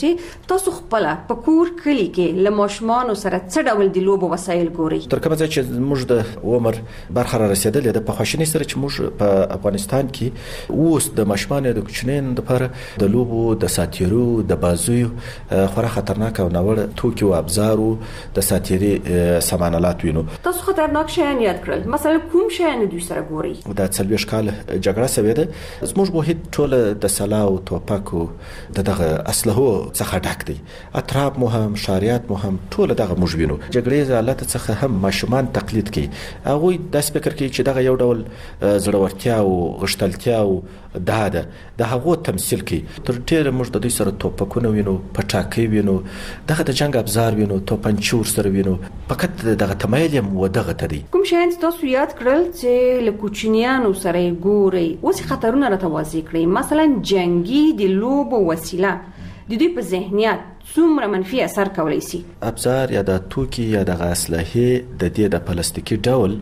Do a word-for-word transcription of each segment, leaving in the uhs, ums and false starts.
چې تاسو خپل په کور کلی کې له ماشومان سره څه ډول د لوبو وسایل ګوري؟ تر کومه ځای چې موږ د عمر برخه را رسیدلې ده په خواشینۍ سره چې موږ په افغانستان کې اوس د ماشومان د کوچنین لپاره د لوبو د ساتیرو د بازویو خورا خطرناک او ناوړه توکي او ابزارو د ساتیري سامانالات وینو. تاسو خطرناک شیان یاد کړل، مثلا کوم شیان دوی سره ګوري؟ د څلوېښت کال جګړه سوې ده، زموږ محیط ټول د سلاو توپکو دغه اسلحو څخه ډک دی، اطراف مو هم شاریات مو هم ټول دغه موږ وینو. جګړې حالت څخه هم ماشومان تقلید کوي، هغوی داسې فکر کوي چې دغه یو ډول زړورتیا او غښتلتیا او دا ده د هغو تمثیل کوي. تر ډېره موږ د دوی سره توپکونه وینو، پټاکۍ وینو، دغه د جنګ ابزار وینو، توپنچې ورسره وینو، فقط دغه تمایل یم و دغه ته دی. کوم شیان تاسو یاد کړل چې له کوچنیانو سره یې ګورئ اوس خطرونه راته واضح کړئ؟ مثلا جنګي د لوبو وسیله د دوی په ذهنیت څومره منفي اثر کولی شي؟ ابزار یا د توکي یا دغه اسلحې د دې د پلاستیکي ډول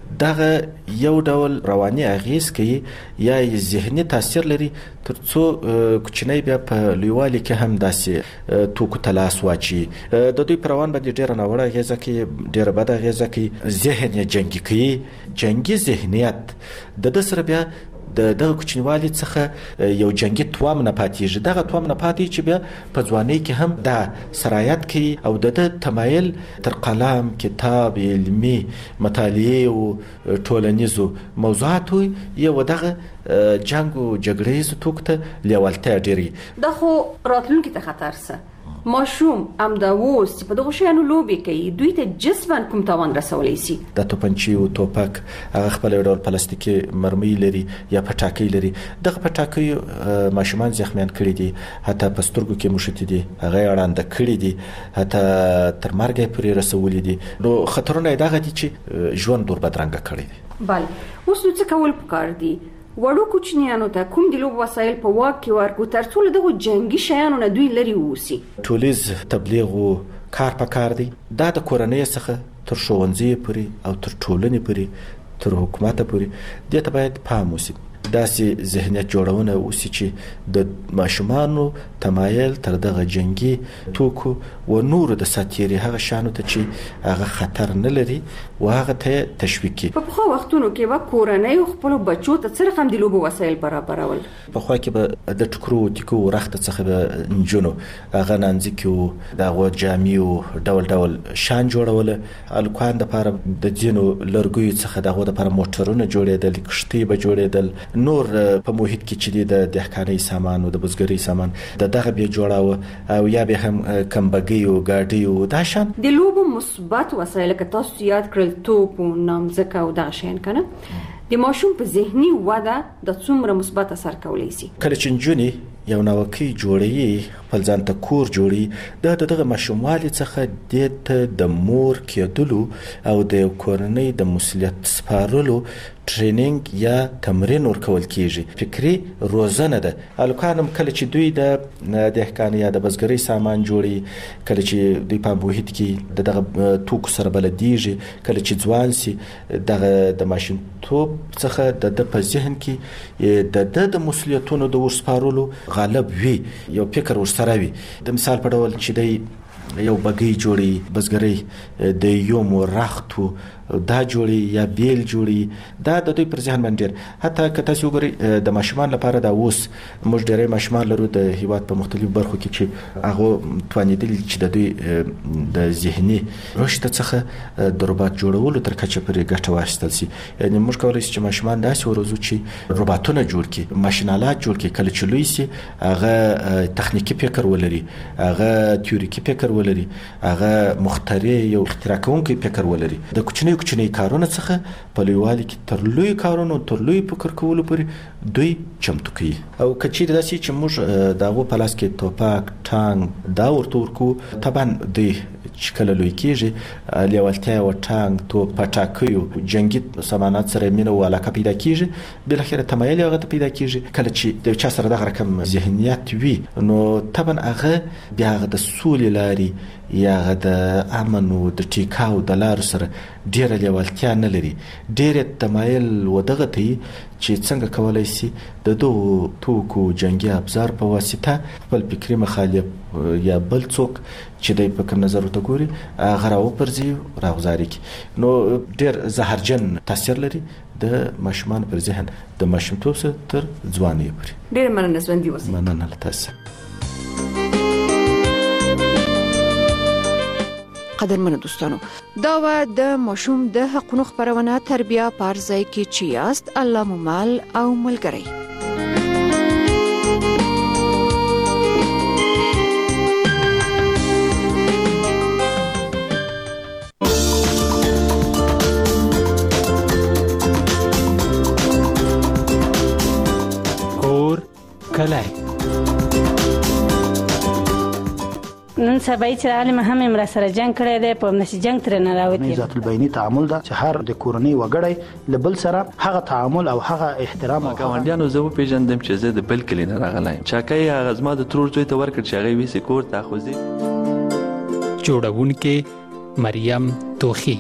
دغه یو ډول رواني اغیز کوي یا ذهني تاثیر لري، ترڅو کوچنی بیا په لویوالي کې هم داسې توکو ته لاس واچي. د دوی پر روان باندې ډېره ناوړه اغیزه کوي، ډېره بده اغیزه کوي، ذهن یې جنګي کوي. جنګي ذهنیت د ده سره بیا د دغه کوچنیوالي څخه یو جنګي توام نه پاتېږي. دغه توام نه پاتې چې بیا په ځوانۍ کې هم دا سرایت کوي او د ده تمایل تر قلم، کتاب، علمي مطالعې او ټولنیزو موضوعاتو یو دغه جنګ او جګړیزو توکو ته لیوالتیا ډېرې. دا خو راتلونکي ته خطر څه؟ ماشوم همدا اوس چې په دغو شیانو لوبې کوي دوی ته جسماً کوم تاوان رسولی شي؟ د توپنچې او توپک هغه خپل یو ډول پلاستیکي مرمۍ لري یا پټاکۍ لري. دغه پټاکۍ ماشومان زخمیان کړي دي، حتی په سترګو کې موښتي دي، هغه یې ړانده کړي دي، حتی تر مرګه یې پورې رسولي دي. نو خطرونه یې دغه دي چې ژوند ور بدرنګه کړی دی. بله، اوس نو څه کول پکار دي؟ وړو کوچنیانو ته کوم د لوبو وسایل په واک کې ورکړو ترڅو له دغو جنګي شیانو نه دوی لرې واوسي؟ ټولیز تبلیغ او کار پکار دی. دا د کورنۍ څخه تر ښوونځي پورې او تر ټولنې پورې تر حکومته پورې دې ته باید پام وشي. داسې ذهنیت جوړونه وشي چې د ماشومانو تمایل تر دغه جنګي توکو و نورو د ساتیري هغه شیانو ته چې هغه خطر نه لري و هغه ته تشویق کړي. په پخوا وختونو کې به کورنۍ خپلو بچو ته څه رقم د لوبو وسایل برابرول؟ پخوا کې به د ټکرو تیکو رخته څخه به نجونو هغه نانځکې و د هغو جامې و ډول ډول شان جوړوله. هلکان دپاره د ځینو لرګیو څخه د هغو دپاره موټرونه جوړېدل، کښتۍ به جوړېدل، نور په محیط کې چې د دهقانۍ سامان او د بزګرۍ سامان د دغه بیا جوړاوه او یا به هم کمبګۍ او ګاډۍ او دا شان د لوبو مثبت وسایل که تاسو یاد کړل توپ او نامځکه او دغه شیان کنه د ماشوم په ذهني وده د څومره مثبت اثر کولی شي؟ کله چې نجونې یو ناوکۍ جوړوي، خپل ځان ته کور جوړوي، دا د دغه ماشوموالي څخه دې ته د مور کېدلو او د یو کورنۍ د مسؤلیت سپارلو ټریننګ یا تمرین ورکول کیږي. فکري روزنه ده. هلکان هم کله چې دوی د دهقانۍ یا د بزګرۍ سامان جوړي، کله چې دوی په محیط کې د دغه توکو سره بلدیږي، کله چې ځوان سي، دغه د ماشومتوب څخه د ده په ذهن کې د ده د مسؤلیتونو د ورسپارلو غالب وي، یو فکر ورسره وي. د مثال په ډول چې دی یو بګۍ جوړي، بزګرۍ د یوم و رختو دا جوړي یا بیل جوړي، دا د دوی پر ذهن باندې ډېر. حتی که تاسو وګورئ د ماشومان لپاره دا اوس موږ ډېری ماشومان لرو د هېواد په مختلفو برخو کې چې هغو توانېدلي چې د دوی د ذهني رشد څخه د روباټ جوړولو تر کچه پورې ګټه واخیستل شي. یعنې موږ کولی شو چې ماشومان داسې وروزو چې روباټونه جوړ کړي، ماشینالات جوړ کړي. کله چې لوی سي هغه تخنیکي فکر ولري، هغه تیوریکي فکر ولري، هغه مخترع یو اختراع کوونکی فکر ولري. د کوچنیو کوچنی کارونه څخه په لویوالي کې تر لوی کارونو تر لوی فکر کولو پورې دوی چمتو کوي. او که چیرې داسې چې موږ د هغو په لاس کې توپک، ټانک دا ورته ورکوو، طبعا دوی چې کله لوی کېږي لیوالتیا و ټانک، توپ، پټاکیو، جنګي سامانات سره مینه او علاقه پیدا کېږي، بالاخره تمایل هغه ته پیدا کېږي. کله چې د چا سره دغه رقم ذهنیت وي نو طبعا هغه بیا هغه د سولې لارې یا هغه د امن او د ټیکاو د لارو سره ډېره لیوالتیا نه لري، ډېر تمایل و دغه ته چې څنګه کولی شي د دغو توکو جنګي ابزار په واسطه خپل فکري مخالف یا بل څوک چې د په کوم نظر ورته ګوري هغه راوپرځي راغزاري کی نو ډېر زهرجن تاثیر لري د ماشومان پر ذهن د ماشومتوب څخه تر ځوانۍ پورې. ډېر مننه ژوندي اوسئ. مننه تاسو. قدرمنو دوستانو، دا و د ماشوم د حقونو خبرونه تربیه پارځای کې چې یاست الله مو مال او ملګری. کور کلی نن سبا چې عالم هم امر سره جنگ کړی دی په نشي جنگ تر نه راوتی. ذات البینی تعامل دا چې هر د کورنۍ وګړی لبل سره هغه تعامل او هغه احترام او ګاونډیانو زه پیژندم چې زه د بل کلی نه راغلایم. چاکای هغه زما د ترور زوی ته ورکړ چې هغه وی سکور تاخذي. جوړونکې مریم توخی.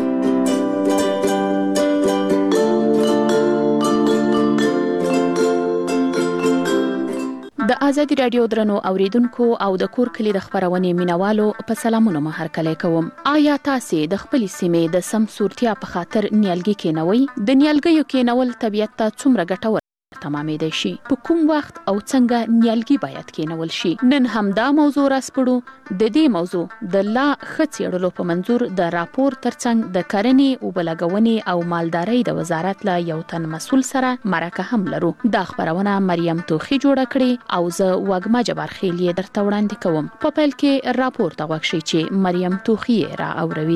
د آزادي رادیو درنو اوریدونکو او د کور کلی د خبرونې مینوالو په سلامونو مهر کلی کوم. آیا تاسو د خپل سیمې د سم صورتیا په خاطر نیالګي کېنوي؟ د نیالګیو کېنول طبيعت ته څومره ګټور تمامېدای شي؟ په کوم وخت او څنګه نیالګي باید کېنول شي؟ نن هم دا موضوع راسپړو. د دې موضوع د لا خڅېړلو په منظور د راپور ترڅنګ د کرنې او بلګونې او مالدارۍ د وزارت له یو تن مسول سره مرکه هم لرو. دا خبرونه مریم توخی جوړه کړې او زه وګما جبار خیلی درته وړاندې کوم. په پیل کې راپور ته وښی چې مریم توخی را اوروي.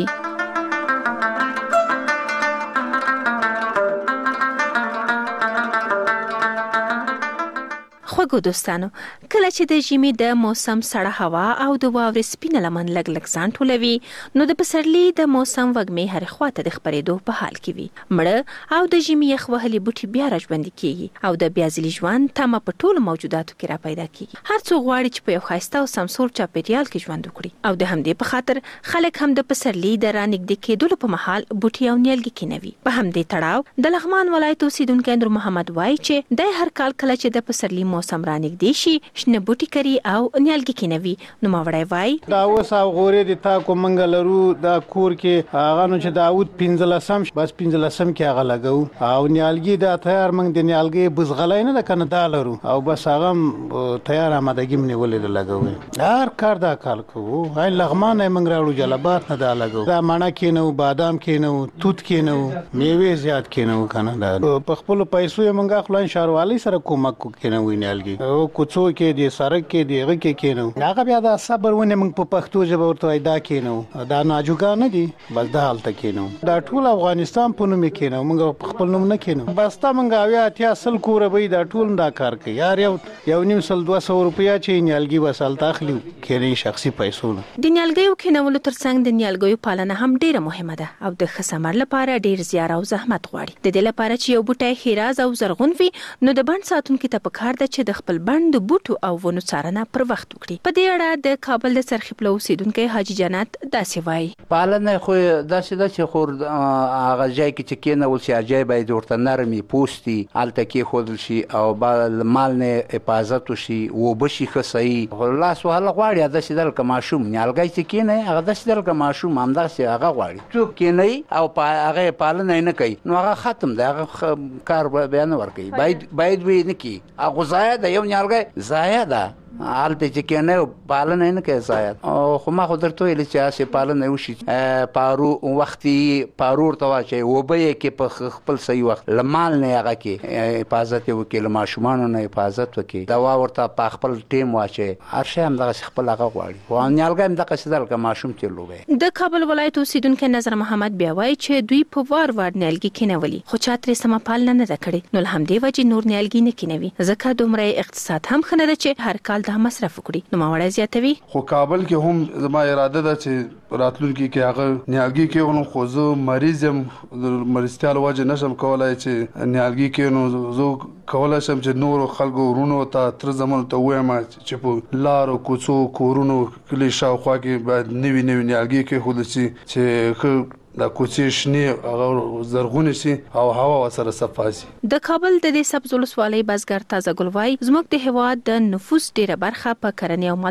خوږو دوستانو، کله چې د ژمي د موسم سړه هوا او د واورې سپینه لمن لګ لګ ځان ټولوي نو د پسرلي د موسم وږمې هر خواته د خبرېدو په حال کې وي. مړه او د ژمي یخ وهلي بوټي بیا راژوندي کیږي او د بیا ځلي ژوند تمه په ټولو موجوداتو کې را پیدا کیږي. هر څوک غواړي چې په یو ښایسته او سمسور چاپیریال کې ژوند وکړي او د همدې په خاطر خلک هم د پسرلي د رانږدې کېدلو په مهال بوټي او نیالګي کینوي. په همدې تړاو د لغمان ولایت اوسیدونکی نور محمد وایي چې د هر کال کله چې د پسرلي موسم سمرانګ شي شنه بوټي کری او نیالګي کینوي. نو ماوړای وای دا اوس او غورې د تا کومنګ لرو دا کور کې هغه نو چې داوود پنځلسم بس پنځلسم کې هغه لګاو او نیالګي دا تیار منګ د نیالګي بزغلای نه د کنه دا لرو او بس هغه تیار آمادګي منی ولې لګاو. هر کار دا کال کوو هاي لغمان منګ راړو جلبات نه دا لګاو دا مانا کینو بادام کینو توت کینو میوه زیات کینو کنه دا په خپل پیسو منګ خپل شاروالي سره کومک کینو نیالګي او کوڅو کې د سرک کې دیغه کې کینو هغه بیا دا صبر ونه موږ په پښتو ژبه ورته دا کینو دا ناجوګا نه دي بس دا حالت کینو دا ټول افغانستان په نوم کینو موږ خپل نوم نه کینو بس تا موږ اویا اتیا سل کور به دا ټول دا کار کوي یار یو یو نیم سل دوه سوه روپیا چې نیالګي وسال تاخلي کینې شخصي پیسو نه. د نیالګیو کینولو ترڅنګ د نیالګیو پالنه هم ډیره مهمه ده او د خسمر لپاره ډیر زیار او زحمت غواړي. د دې لپاره چې یو بوټی خیراز او زرغون وي نو د بند ساتونکو ته پکار ده چې د خپل بند بوټو او ونو څارنه پر وخت وکړي. په دې اړه د کابل د سرخی پلو اوسیدونکو حاجی جنت داسې وایي پالنه خو داسې ده چې خور هغه ځای کې چې کېنول شي ځای باید ورته نرمي پوستي هلته کېښودل شي او مال نه حفاظت وشي اوبه شي ښه صحیح لاس وهله غواړي داسې ده لکه ماشوم نیالګی چې کېنوي هغه داسې ده لکه ماشوم همداسې هغه غواړي څوک کېنوي او هغه یې پالنه یې نه کوي نو هغه ختم دی هغه کار بیا نه ورکوي باید باید وی نه کړي هغه ضایع ده یو نیالګی ضایع ده حالته چې کېنه پالنه نه کوي ضایع او خو ما خو درته ویل چې هسې پالنه وشي پارو وختي پارو ورته واچوي اوبه یې کې په خپل صحیح وخت له مال نه هغه کې حفاظت یې وکړي له ماشومانو نه حفاظت وکړي دوا ورته په خپل ټیم واچوي هر شی همدغسې خپل هغه غواړي خو نیالګی همدغسې ده لکه ماشوم چې لوبی. د کابل ولایت اوسیدونکی نظر محمد بیا وایي چې دوی په وار وار نیالګي کینولي خو چا ترې سمه پالنه نه ده کړې نو له همدې وجې نور نیالګي نه کینوي ځکه دومره اقتصاد هم ښه نه ده چې هر کال دا مصرف وکړي. نو ماوړی زیاتوي خو کابل کې هم زما اراده ده چې راتلونکي کې هغه نیالګي کېږم خو زه مریض یم د مریضتیا له وجې نشم کولی چې نیالګي کېنو زه کولی شم چې نورو خلکو ورونو ته تر زمانو ته ووایم چې په لارو کوڅو کورونو کلي شاوخوا کې باید نوي نوي نیالګي کېښودل شي چې ښه دا کوڅې شنې هغه زرغونې شي او هوا ورسره صفا شي. د کابل د دې سبز ولسوالۍ بزګر تازه ګل وایي زموږ د هېواد د نفوس ډېره برخه په کرنې او